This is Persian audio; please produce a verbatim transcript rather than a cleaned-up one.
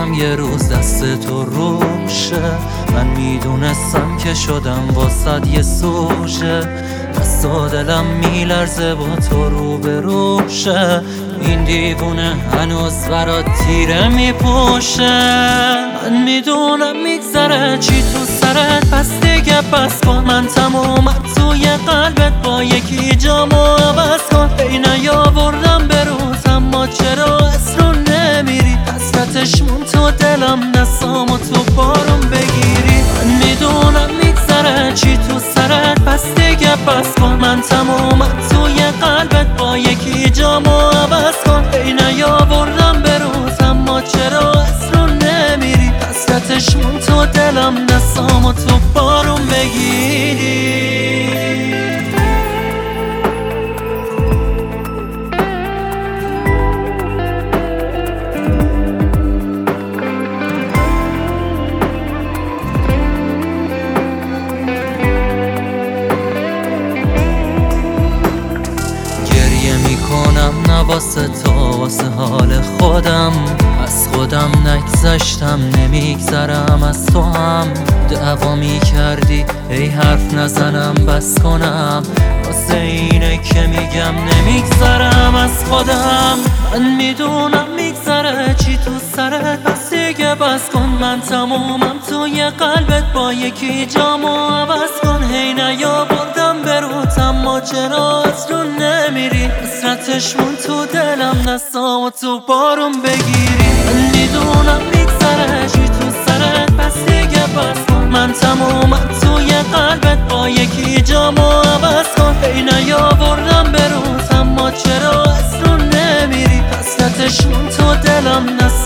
میدونم یه روز دست تو روشه، من میدونستم که شدم واسد یه سوژه. دست و دلم میلرزه با تو رو به روشه، این دیوونه هنوز برات تیره میپوشه. من میدونم میگذره چی تو سرت، پس دیگه بس کن. من تمومم توی قلبت، با یکی جامو عوض کن. ای نیاوردم به روز، اما چرا اصلا نمیری؟ حسرتش مون تو دلم، دستامو تو بارم بگیری. من میدونم میگذره چی تو سرت، پس دیگه بس کن. من تمومم توی قلبت، با یکی جامو عوض کن. ای نیاوردم به روز، اما چرا اصلا نمیری؟ حسرتش مون تو دلم، دستامو تو بارم بگیری. نه واسه تو، واسه حال خودم. از خودم نگذشتم، نمیگذرم از تو هم. دعوا میکردی ای حرف نزنم بس کنم، واسه اینه که میگم نمیگذرم از خودم. من میدونم میگذره چی تو سرت، پس دیگه بس کن. من تمومم توی قلبت، با یکی جامو عوض کن. هی نیاوردم به روت، اما چرا از رو نمیری؟ حسرتش مون تو دلم، دستامو تو بارم بگیری. من میدونم میگذره چی تو سرت، پس دیگه بس کن. من تمومم توی قلبت، با یکی جامو عوض کن. هی نیاوردم به روت، اما چرا از رو نمیری؟ حسرتش مون تو دلم،